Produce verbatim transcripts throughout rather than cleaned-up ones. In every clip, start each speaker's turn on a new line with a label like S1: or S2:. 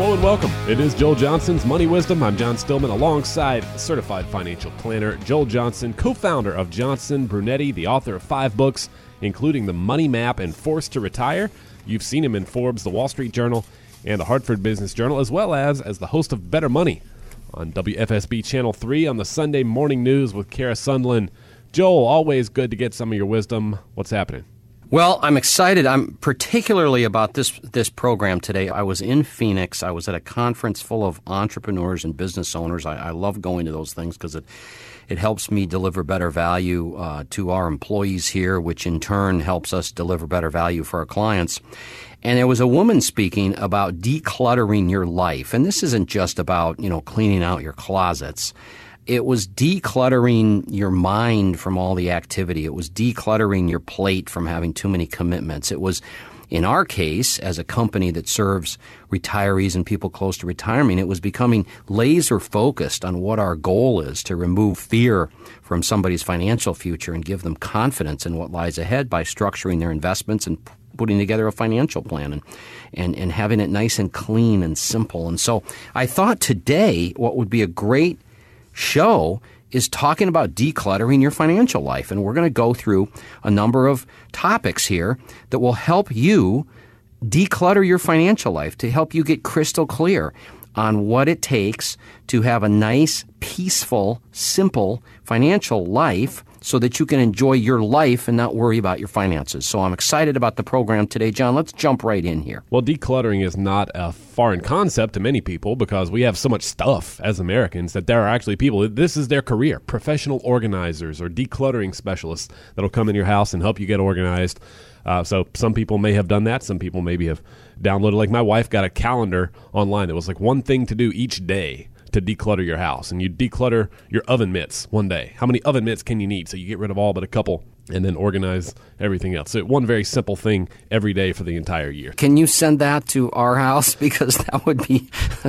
S1: Hello and welcome. It is Joel Johnson's Money Wisdom. I'm John Stillman alongside certified financial planner Joel Johnson, co-founder of Johnson Brunetti, the author of five books, including The Money Map and Forced to Retire. You've seen him in Forbes, The Wall Street Journal, and the Hartford Business Journal, as well as as the host of Better Money on W F S B Channel three on the Sunday Morning News with Kara Sundlin. Joel, always good to get some of your wisdom. What's happening?
S2: Well, I'm excited. I'm particularly about this this program today. I was in Phoenix. I was at a conference full of entrepreneurs and business owners. I, I love going to those things because it it helps me deliver better value uh, to our employees here, which in turn helps us deliver better value for our clients. And there was a woman speaking about decluttering your life. And this isn't just about, you know, cleaning out your closets. It was decluttering your mind from all the activity. It was decluttering your plate from having too many commitments. It was, in our case, as a company that serves retirees and people close to retirement, it was becoming laser focused on what our goal is, to remove fear from somebody's financial future and give them confidence in what lies ahead by structuring their investments and putting together a financial plan and, and, and having it nice and clean and simple. And so I thought today what would be a great show is talking about decluttering your financial life. And we're going to go through a number of topics here that will help you declutter your financial life, to help you get crystal clear on what it takes to have a nice, peaceful, simple financial life so that you can enjoy your life and not worry about your finances. So I'm excited about the program today. John, let's jump right in here.
S1: Well, decluttering is not a foreign concept to many people because we have so much stuff as Americans that there are actually people, this is their career, professional organizers or decluttering specialists that'll come in your house and help you get organized. Uh, so some people may have done that. Some people maybe have downloaded, like my wife got a calendar online that was like one thing to do each day to declutter your house. And you declutter your oven mitts one day. How many oven mitts can you need? So you get rid of all but a couple and then organize everything else. So one very simple thing every day for the entire year.
S2: Can you send that to our house? Because that would be,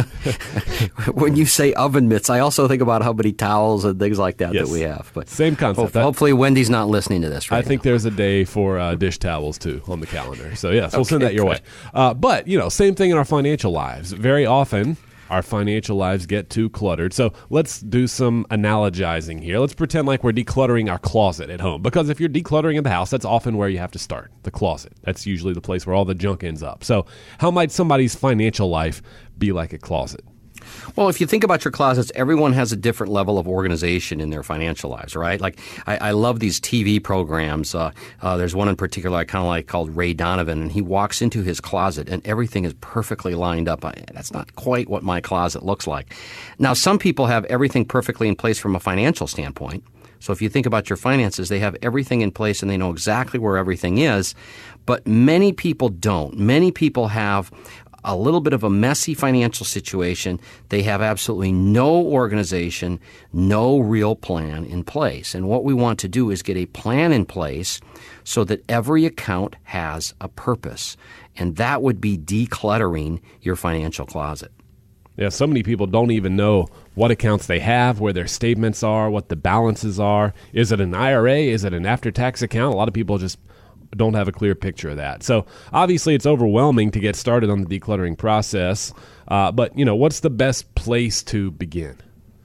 S2: when you say oven mitts, I also think about how many towels and things like that yes. that we have. But
S1: same concept.
S2: Ho- hopefully Wendy's not listening to this right
S1: I think
S2: now.
S1: There's a day for uh, dish towels, too, on the calendar. So, yes, we'll
S2: okay,
S1: send that your
S2: good.
S1: way. Uh, but, you know, same thing in our financial lives. Very often, our financial lives get too cluttered. So let's do some analogizing here. Let's pretend like we're decluttering our closet at home. Because if you're decluttering in the house, that's often where you have to start, the closet. That's usually the place where all the junk ends up. So how might somebody's financial life be like a closet?
S2: Well, if you think about your closets, everyone has a different level of organization in their financial lives, right? Like, I, I love these T V programs. Uh, uh, there's one in particular I kind of like called Ray Donovan, and he walks into his closet and everything is perfectly lined up. I, that's not quite what my closet looks like. Now, some people have everything perfectly in place from a financial standpoint. So if you think about your finances, they have everything in place and they know exactly where everything is. But many people don't. Many people have a little bit of a messy financial situation. They have absolutely no organization, no real plan in place. And what we want to do is get a plan in place so that every account has a purpose. And that would be decluttering your financial closet.
S1: Yeah, so many people don't even know what accounts they have, where their statements are, what the balances are. Is it an I R A? Is it an after-tax account? A lot of people just don't have a clear picture of that. So obviously it's overwhelming to get started on the decluttering process. Uh, but, you know, what's the best place to begin?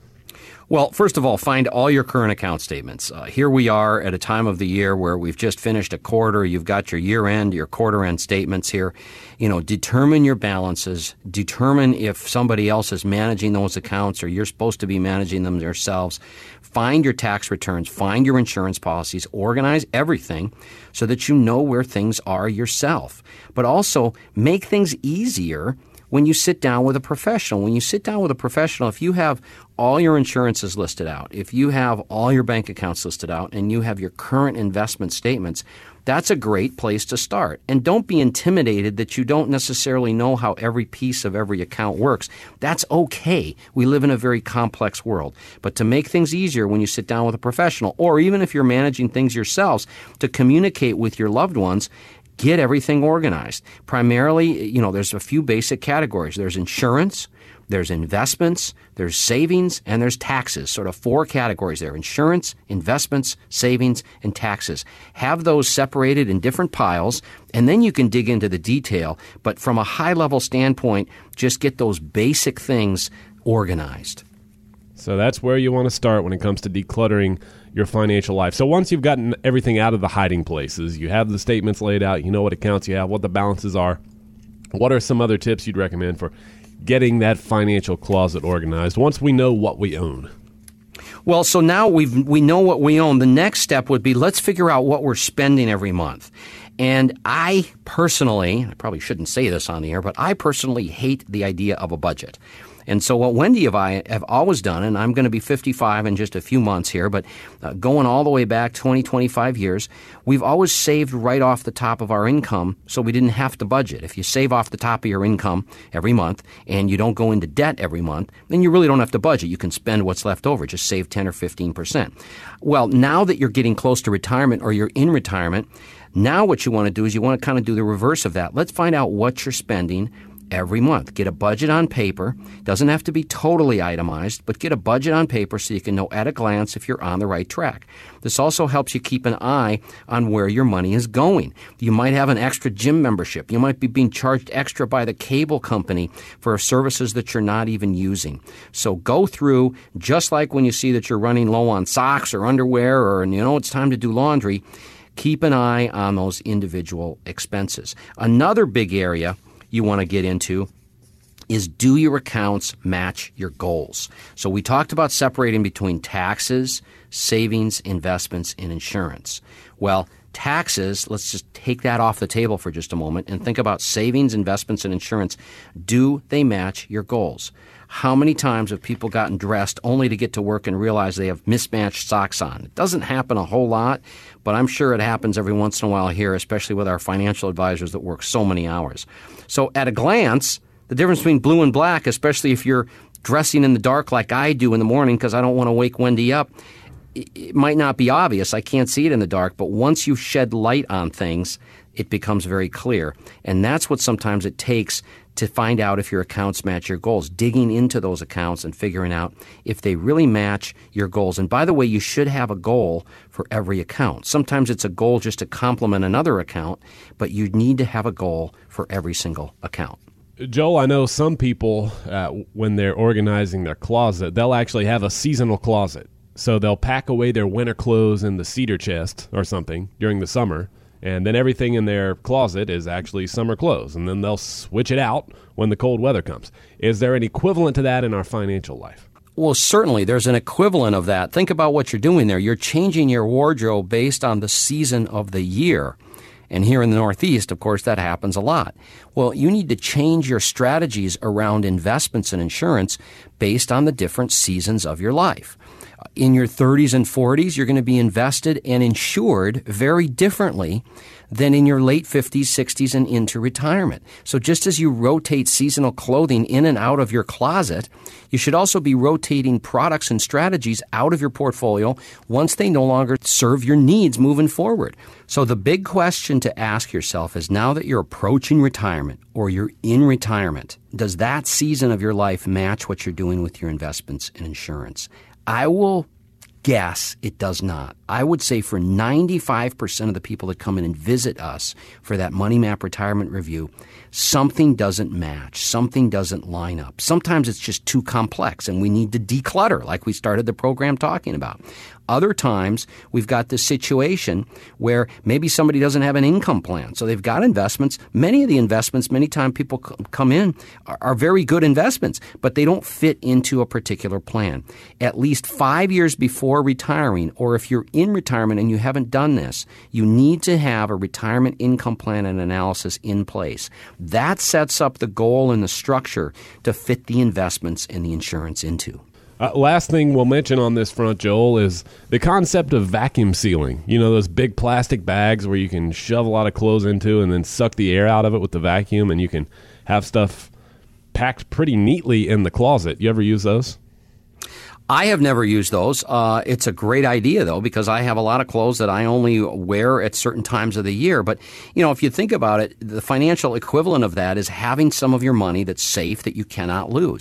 S2: Well, first of all, find all your current account statements. Uh, here we are at a time of the year where we've just finished a quarter. You've got your year-end, your quarter-end statements here. You know, determine your balances. Determine if somebody else is managing those accounts or you're supposed to be managing them yourselves. Find your tax returns. Find your insurance policies. Organize everything so that you know where things are yourself. But also make things easier when you sit down with a professional. When you sit down with a professional, if you have all your insurances listed out, if you have all your bank accounts listed out, and you have your current investment statements, that's a great place to start. And don't be intimidated that you don't necessarily know how every piece of every account works. That's okay. We live in a very complex world. But to make things easier when you sit down with a professional, or even if you're managing things yourselves, to communicate with your loved ones, get everything organized. Primarily, you know, there's a few basic categories. There's insurance, There's investments, there's savings, and there's taxes, sort of four categories there: insurance, investments, savings, and taxes. Have those separated in different piles, and then you can dig into the detail. But from a high-level standpoint, just get those basic things organized.
S1: So that's where you want to start when it comes to decluttering your financial life. So once you've gotten everything out of the hiding places, you have the statements laid out, you know what accounts you have, what the balances are, what are some other tips you'd recommend for getting that financial closet organized once we know what we own?
S2: Well, so now we've, we know what we own. The next step would be, let's figure out what we're spending every month. And I personally, I probably shouldn't say this on the air, but I personally hate the idea of a budget. And so what Wendy and I have always done, and I'm going to be fifty-five in just a few months here, but uh, going all the way back twenty, twenty-five years, we've always saved right off the top of our income so we didn't have to budget. If you save off the top of your income every month and you don't go into debt every month, then you really don't have to budget. You can spend what's left over, just save ten or fifteen percent. Well, now that you're getting close to retirement or you're in retirement, now what you want to do is you want to kind of do the reverse of that. Let's find out what you're spending every month. Get a budget on paper. Doesn't have to be totally itemized, but get a budget on paper so you can know at a glance if you're on the right track. This also helps you keep an eye on where your money is going. You might have an extra gym membership. You might be being charged extra by the cable company for services that you're not even using. So go through, just like when you see that you're running low on socks or underwear, or you know it's time to do laundry, keep an eye on those individual expenses. Another big area you want to get into is, do your accounts match your goals? So we talked about separating between taxes, savings, investments, and insurance. Well, taxes, let's just take that off the table for just a moment and think about savings, investments, and insurance. Do they match your goals? How many times have people gotten dressed only to get to work and realize they have mismatched socks on? It doesn't happen a whole lot, but I'm sure it happens every once in a while here, especially with our financial advisors that work so many hours. So at a glance, the difference between blue and black, especially if you're dressing in the dark like I do in the morning because I don't want to wake Wendy up, it might not be obvious. I can't see it in the dark, but once you shed light on things, it becomes very clear. And that's what sometimes it takes to find out if your accounts match your goals, digging into those accounts and figuring out if they really match your goals. And by the way, you should have a goal for every account. Sometimes it's a goal just to complement another account, but you need to have a goal for every single account.
S1: Joel, I know some people, uh, when they're organizing their closet, they'll actually have a seasonal closet. So they'll pack away their winter clothes in the cedar chest or something during the summer, and then everything in their closet is actually summer clothes, and then they'll switch it out when the cold weather comes. Is there an equivalent to that in our financial life?
S2: Well, certainly there's an equivalent of that. Think about what you're doing there. You're changing your wardrobe based on the season of the year. And here in the Northeast, of course, that happens a lot. Well, you need to change your strategies around investments and insurance based on the different seasons of your life. In your thirties and forties, you're going to be invested and insured very differently than in your late fifties, sixties, and into retirement. So just as you rotate seasonal clothing in and out of your closet, you should also be rotating products and strategies out of your portfolio once they no longer serve your needs moving forward. So the big question to ask yourself is, now that you're approaching retirement or you're in retirement, does that season of your life match what you're doing with your investments and insurance? I will guess it does not. I would say for ninety-five percent of the people that come in and visit us for that Money Map retirement review, something doesn't match. Something doesn't line up. Sometimes it's just too complex and we need to declutter, like we started the program talking about. Other times, we've got this situation where maybe somebody doesn't have an income plan. So they've got investments. Many of the investments, many times people come in, are, are very good investments, but they don't fit into a particular plan. At least five years before retiring, or if you're in retirement and you haven't done this, you need to have a retirement income plan and analysis in place. That sets up the goal and the structure to fit the investments and the insurance into.
S1: Uh, last thing we'll mention on this front, Joel, is the concept of vacuum sealing. You know, those big plastic bags where you can shove a lot of clothes into and then suck the air out of it with the vacuum, and you can have stuff packed pretty neatly in the closet. You ever use those?
S2: I have never used those. Uh, it's a great idea, though, because I have a lot of clothes that I only wear at certain times of the year. But, you know, if you think about it, the financial equivalent of that is having some of your money that's safe that you cannot lose.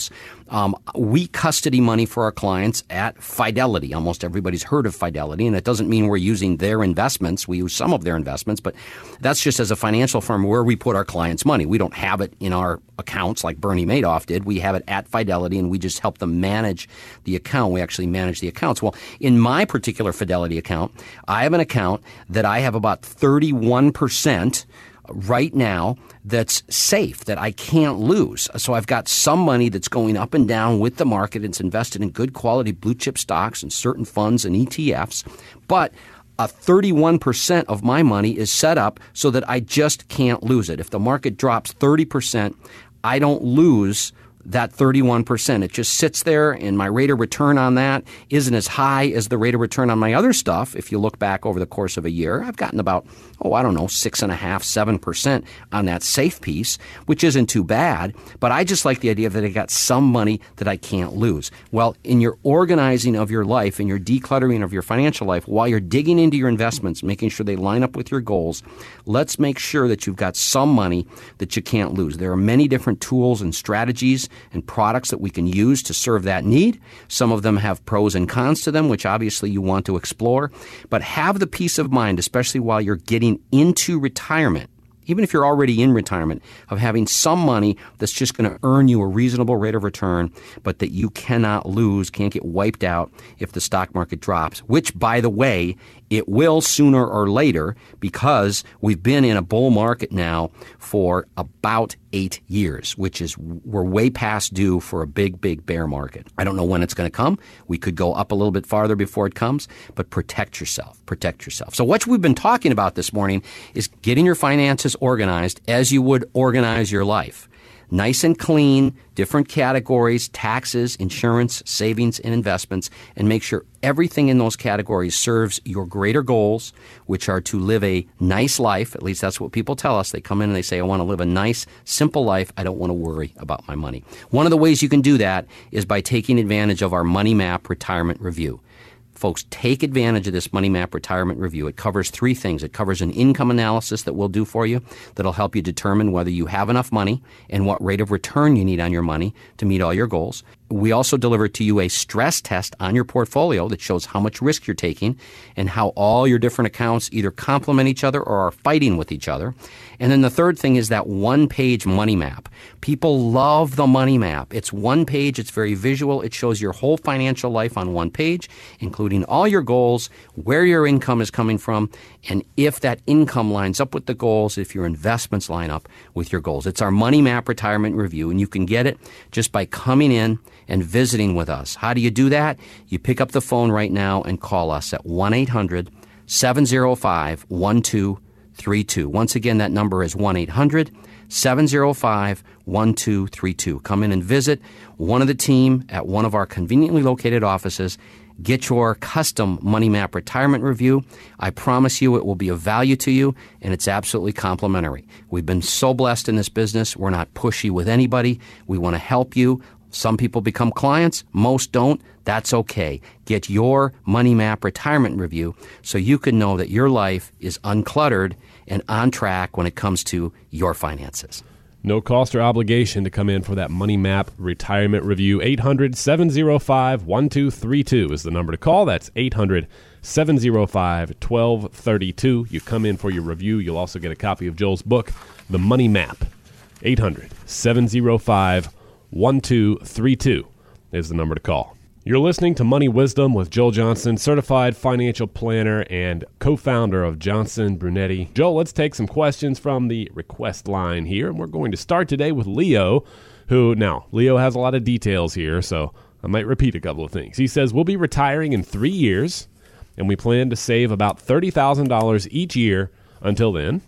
S2: Um, we custody money for our clients at Fidelity. Almost everybody's heard of Fidelity, and it doesn't mean we're using their investments. We use some of their investments, but that's just as a financial firm where we put our clients' money. We don't have it in our accounts like Bernie Madoff did. We have it at Fidelity, and we just help them manage the account. We actually manage the accounts. Well, in my particular Fidelity account, I have an account that I have about thirty-one percent right now that's safe, that I can't lose. So I've got some money that's going up and down with the market. It's invested in good quality blue chip stocks and certain funds and E T Fs. But a thirty-one percent of my money is set up so that I just can't lose it. If the market drops thirty percent, I don't lose that thirty-one percent. It just sits there, and my rate of return on that isn't as high as the rate of return on my other stuff. If you look back over the course of a year, I've gotten about, oh, I don't know, six and a half, seven percent on that safe piece, which isn't too bad. But I just like the idea that I got some money that I can't lose. Well, in your organizing of your life and your decluttering of your financial life, while you're digging into your investments, making sure they line up with your goals, let's make sure that you've got some money that you can't lose. There are many different tools and strategies and products that we can use to serve that need. Some of them have pros and cons to them, which obviously you want to explore. But have the peace of mind, especially while you're getting into retirement, even if you're already in retirement, of having some money that's just going to earn you a reasonable rate of return, but that you cannot lose, can't get wiped out if the stock market drops, which, by the way, it will sooner or later, because we've been in a bull market now for about eight years, which is we're way past due for a big, big bear market. I don't know when it's going to come. We could go up a little bit farther before it comes, but protect yourself. Protect yourself. So what we've been talking about this morning is getting your finances organized as you would organize your life. Nice and clean, different categories, taxes, insurance, savings, and investments, and make sure everything in those categories serves your greater goals, which are to live a nice life. At least that's what people tell us. They come in and they say, I want to live a nice, simple life. I don't want to worry about my money. One of the ways you can do that is by taking advantage of our Money Map Retirement Review. Folks, take advantage of this Money Map Retirement Review. It covers three things. It covers an income analysis that we'll do for you that'll help you determine whether you have enough money and what rate of return you need on your money to meet all your goals. We also deliver to you a stress test on your portfolio that shows how much risk you're taking and how all your different accounts either complement each other or are fighting with each other. And then the third thing is that one-page money map. People love the money map. It's one page. It's very visual. It shows your whole financial life on one page, including all your goals, where your income is coming from, and if that income lines up with the goals, if your investments line up with your goals. It's our Money Map Retirement Review, and you can get it just by coming in and visiting with us. How do you do that? You pick up the phone right now and call us at one eight hundred seven oh five one two three two. Once again, that number is one eight hundred seven oh five one two three two. Come in and visit one of the team at one of our conveniently located offices. Get your custom Money Map Retirement Review. I promise you it will be of value to you, and it's absolutely complimentary. We've been so blessed in this business. We're not pushy with anybody. We want to help you. Some people become clients. Most don't. That's okay. Get your Money Map Retirement Review so you can know that your life is uncluttered and on track when it comes to your finances.
S1: No cost or obligation to come in for that Money Map Retirement Review. eight hundred seven oh five one two three two is the number to call. That's eight hundred seven oh five one two three two. You come in for your review. You'll also get a copy of Joel's book, The Money Map. eight hundred seven oh five one two three two is the number to call. You're listening to Money Wisdom with Joel Johnson, certified financial planner and co-founder of Johnson Brunetti. Joel, let's take some questions from the request line here, and we're going to start today with Leo, who, now, Leo has a lot of details here, so I might repeat a couple of things. He says, we'll be retiring in three years, and we plan to save about thirty thousand dollars each year until then.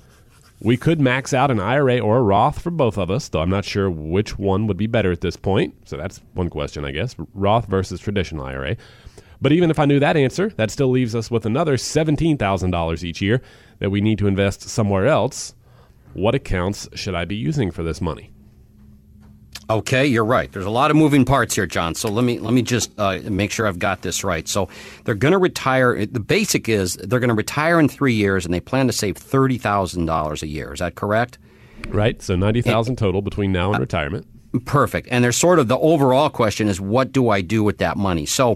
S1: We could max out an I R A or a Roth for both of us, though I'm not sure which one would be better at this point. So that's one question, I guess, Roth versus traditional I R A. But even if I knew that answer, that still leaves us with another seventeen thousand dollars each year that we need to invest somewhere else. What accounts should I be using for this money?
S2: Okay, you're right. There's a lot of moving parts here, John. So let me let me just uh, make sure I've got this right. So they're going to retire. The basic is they're going to retire in three years, and they plan to save thirty thousand dollars a year. Is that correct?
S1: Right. So ninety thousand dollars total between now and uh, retirement.
S2: Perfect. And there's sort of the overall question is, what do I do with that money? So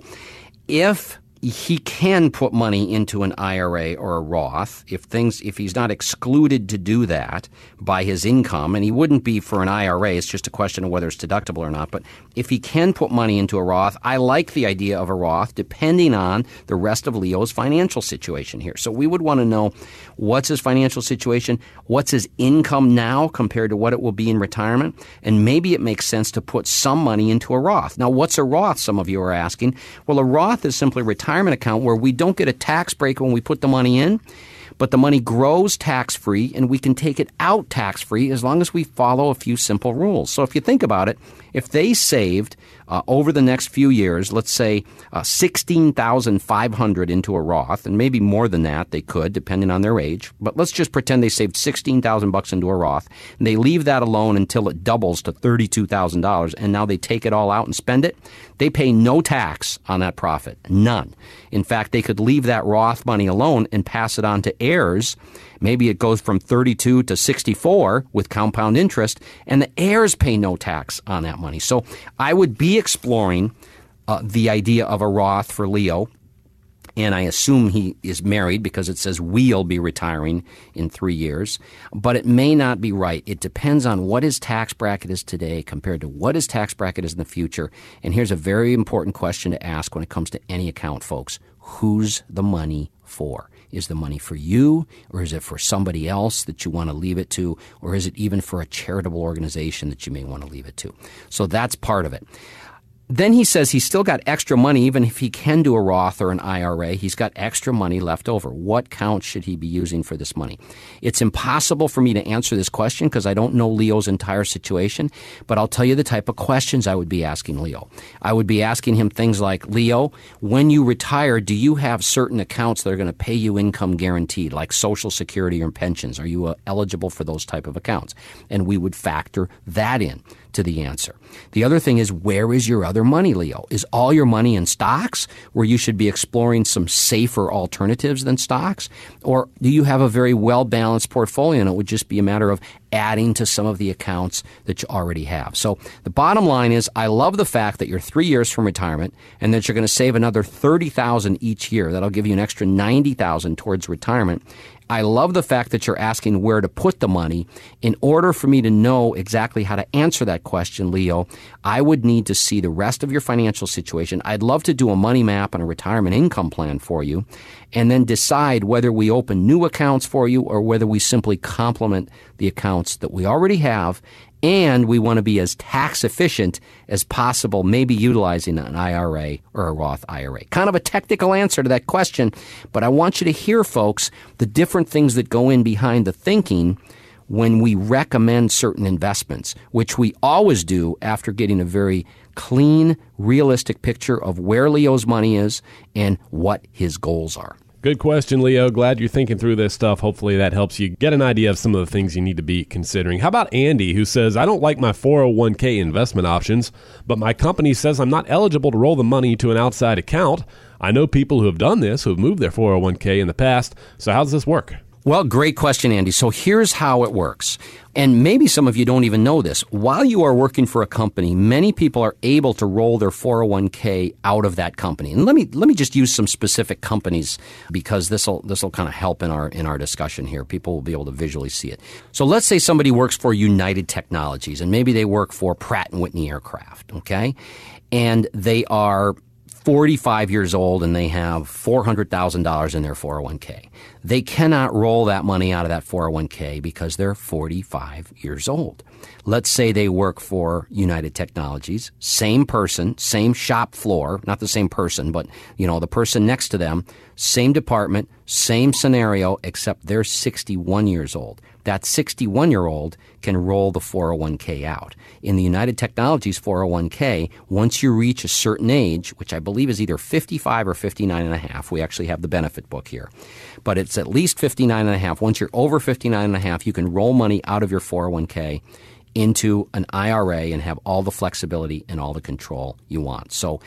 S2: if he can put money into an I R A or a Roth, if things, if he's not excluded to do that by his income, and he wouldn't be for an I R A, it's just a question of whether it's deductible or not. But if he can put money into a Roth, I like the idea of a Roth depending on the rest of Leo's financial situation here. So we would want to know, what's his financial situation? What's his income now compared to what it will be in retirement? And maybe it makes sense to put some money into a Roth. Now, what's a Roth, some of you are asking? Well, a Roth is simply a retirement account where we don't get a tax break when we put the money in, but the money grows tax-free, and we can take it out tax-free as long as we follow a few simple rules. So if you think about it, if they saved uh, over the next few years, let's say uh, sixteen thousand five hundred dollars into a Roth, and maybe more than that they could, depending on their age, but let's just pretend they saved sixteen thousand bucks into a Roth, and they leave that alone until it doubles to thirty-two thousand dollars, and now they take it all out and spend it. They pay no tax on that profit, none. In fact, they could leave that Roth money alone and pass it on to heirs. Maybe it goes from thirty-two to sixty-four with compound interest, and the heirs pay no tax on that money. So I would be exploring uh, the idea of a Roth for Leo. And I assume he is married because it says we'll be retiring in three years. But it may not be right. It depends on what his tax bracket is today compared to what his tax bracket is in the future. And here's a very important question to ask when it comes to any account, folks. Who's the money for? Is the money for you, or is it for somebody else that you want to leave it to, or is it even for a charitable organization that you may want to leave it to? So that's part of it. Then he says he's still got extra money, even if he can do a Roth or an I R A. He's got extra money left over. What count should he be using for this money? It's impossible for me to answer this question because I don't know Leo's entire situation, but I'll tell you the type of questions I would be asking Leo. I would be asking him things like, Leo, when you retire, do you have certain accounts that are going to pay you income guaranteed, like Social Security or pensions? Are you uh, eligible for those type of accounts? And we would factor that in to the answer. The other thing is, where is your other money, Leo? Is all your money in stocks, where you should be exploring some safer alternatives than stocks? Or do you have a very well-balanced portfolio and it would just be a matter of adding to some of the accounts that you already have? So the bottom line is, I love the fact that you're three years from retirement and that you're going to save another thirty thousand dollars each year. That'll give you an extra ninety thousand dollars towards retirement. I love the fact that you're asking where to put the money. In order for me to know exactly how to answer that question, Leo, I would need to see the rest of your financial situation. I'd love to do a money map and a retirement income plan for you, and then decide whether we open new accounts for you or whether we simply complement the accounts that we already have. And we want to be as tax efficient as possible, maybe utilizing an I R A or a Roth I R A. Kind of a technical answer to that question, but I want you to hear, folks, the different things that go in behind the thinking when we recommend certain investments, which we always do after getting a very clean, realistic picture of where Leo's money is and what his goals are.
S1: Good question, Leo. Glad you're thinking through this stuff. Hopefully that helps you get an idea of some of the things you need to be considering. How about Andy, who says, I don't like my four oh one k investment options, but my company says I'm not eligible to roll the money to an outside account. I know people who have done this, who have moved their four oh one k in the past. So how does this work?
S2: Well, great question, Andy. So here's how it works. And maybe some of you don't even know this. While you are working for a company, many people are able to roll their four oh one k out of that company. And let me let me just use some specific companies because this will this will kind of help in our in our discussion here. People will be able to visually see it. So let's say somebody works for United Technologies, and maybe they work for Pratt and Whitney Aircraft, okay? And they are forty-five years old and they have four hundred thousand dollars in their four oh one k. They cannot roll that money out of that four oh one k because they're forty-five years old. Let's say they work for United Technologies, same person, same shop floor, not the same person, but you know, the person next to them, same department, same scenario, except they're sixty-one years old. That sixty-one-year-old can roll the four oh one k out. In the United Technologies four oh one k, once you reach a certain age, which I believe is either fifty-five or fifty-nine and a half, we actually have the benefit book here, but it's at least fifty-nine and a half. Once you're over fifty-nine and a half, you can roll money out of your four oh one k into an I R A and have all the flexibility and all the control you want. So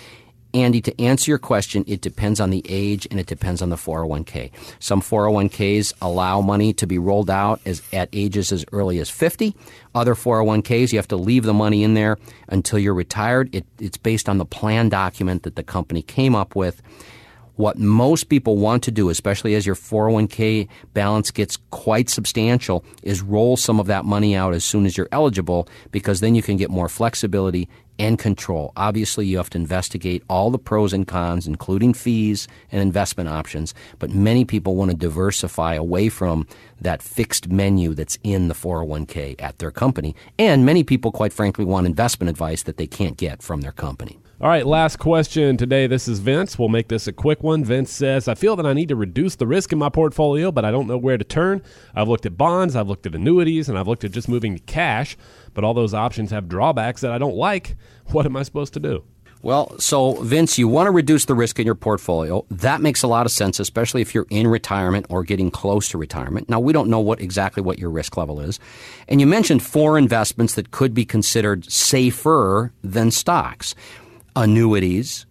S2: Andy, to answer your question, it depends on the age and it depends on the four oh one k. Some four oh one k's allow money to be rolled out as at ages as early as fifty. Other four oh one k's, you have to leave the money in there until you're retired. It, it's based on the plan document that the company came up with. What most people want to do, especially as your four oh one k balance gets quite substantial, is roll some of that money out as soon as you're eligible, because then you can get more flexibility and control. Obviously, you have to investigate all the pros and cons, including fees and investment options, but many people want to diversify away from that fixed menu that's in the four oh one k at their company. And many people, quite frankly, want investment advice that they can't get from their company.
S1: All right, last question today. This is Vince. We'll make this a quick one. Vince says, I feel that I need to reduce the risk in my portfolio, but I don't know where to turn. I've looked at bonds, I've looked at annuities, and I've looked at just moving to cash, but all those options have drawbacks that I don't like. What am I supposed to do?
S2: Well, so, Vince, you want to reduce the risk in your portfolio. That makes a lot of sense, especially if you're in retirement or getting close to retirement. Now, we don't know what exactly what your risk level is. And you mentioned four investments that could be considered safer than stocks: annuities,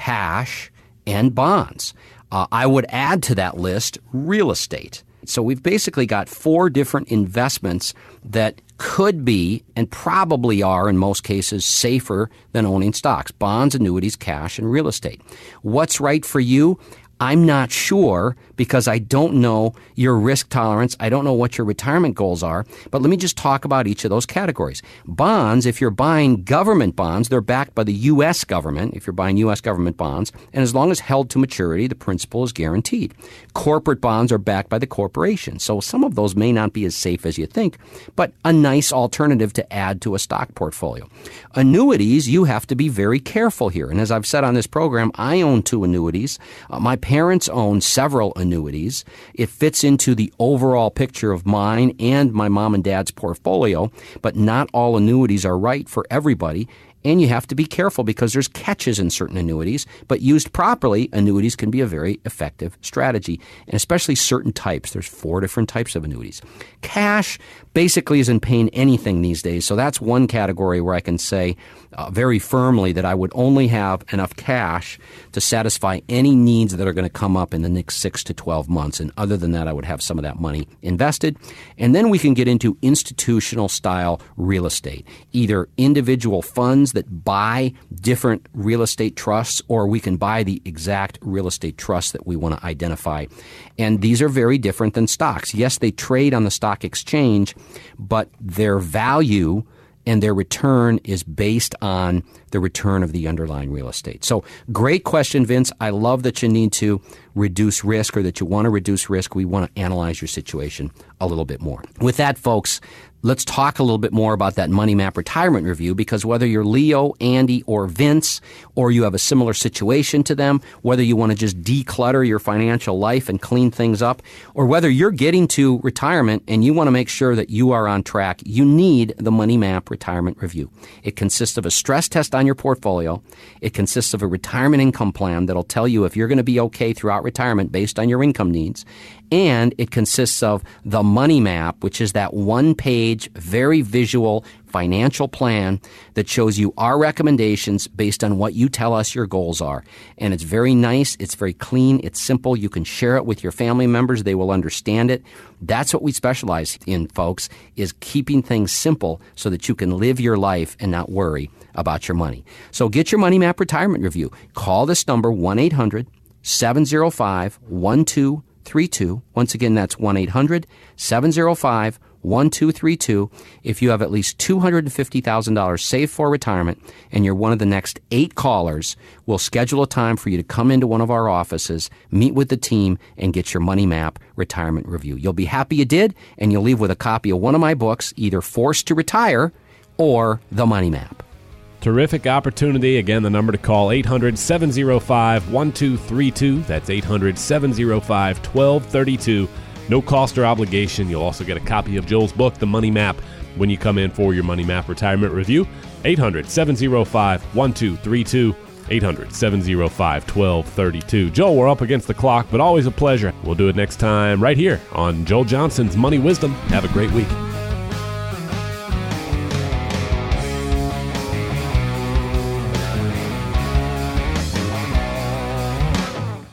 S2: cash, and bonds. Uh, I would add to that list real estate. So we've basically got four different investments that could be and probably are in most cases safer than owning stocks: bonds, annuities, cash, and real estate. What's right for you? I'm not sure, because I don't know your risk tolerance. I don't know what your retirement goals are. But let me just talk about each of those categories. Bonds, if you're buying government bonds, they're backed by the U S government, if you're buying U S government bonds. And as long as held to maturity, the principal is guaranteed. Corporate bonds are backed by the corporation. So some of those may not be as safe as you think, but a nice alternative to add to a stock portfolio. Annuities, you have to be very careful here. And as I've said on this program, I own two annuities. Uh, my parents own several annuities. It fits into the overall picture of mine and my mom and dad's portfolio, but not all annuities are right for everybody. And you have to be careful because there's catches in certain annuities, but used properly, annuities can be a very effective strategy, and especially certain types. There's four different types of annuities. Cash basically isn't paying anything these days, so that's one category where I can say uh, very firmly that I would only have enough cash to satisfy any needs that are going to come up in the next six to twelve months, and other than that, I would have some of that money invested. And then we can get into institutional style real estate, either individual funds that buy different real estate trusts, or we can buy the exact real estate trust that we want to identify. And these are very different than stocks. Yes, they trade on the stock exchange, but their value and their return is based on the return of the underlying real estate. So great question, Vince. I love that you need to reduce risk, or that you want to reduce risk. We want to analyze your situation a little bit more. With that, folks, let's talk a little bit more about that Money Map Retirement Review, because whether you're Leo, Andy, or Vince, or you have a similar situation to them, whether you want to just declutter your financial life and clean things up, or whether you're getting to retirement and you want to make sure that you are on track, you need the Money Map Retirement Review. It consists of a stress test on your portfolio. It consists of a retirement income plan that'll tell you if you're going to be okay throughout retirement based on your income needs. And it consists of the Money Map, which is that one-page, very visual financial plan that shows you our recommendations based on what you tell us your goals are. And it's very nice. It's very clean. It's simple. You can share it with your family members. They will understand it. That's what we specialize in, folks, is keeping things simple so that you can live your life and not worry about your money. So get your Money Map Retirement Review. Call this number, one eight hundred seven oh five one two three two. Once again, that's one eight hundred seven oh five one two three two. If you have at least two hundred fifty thousand dollars saved for retirement and you're one of the next eight callers, we'll schedule a time for you to come into one of our offices, meet with the team, and get your Money Map Retirement Review. You'll be happy you did, and you'll leave with a copy of one of my books, either Forced to Retire or The Money Map.
S1: Terrific opportunity. Again, the number to call, eight hundred seven oh five one two three two. That's eight hundred seven oh five one two three two. No cost or obligation. You'll also get a copy of Joel's book, The Money Map, when you come in for your Money Map Retirement Review. eight hundred seven oh five one two three two. eight hundred seven oh five one two three two. Joel, we're up against the clock, but always a pleasure. We'll do it next time right here on Joel Johnson's Money Wisdom. Have a great week.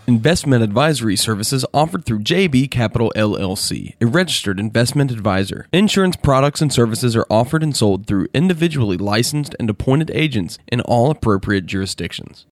S3: Investment advisory services offered through J B Capital L L C, a registered investment advisor. Insurance products and services are offered and sold through individually licensed and appointed agents in all appropriate jurisdictions.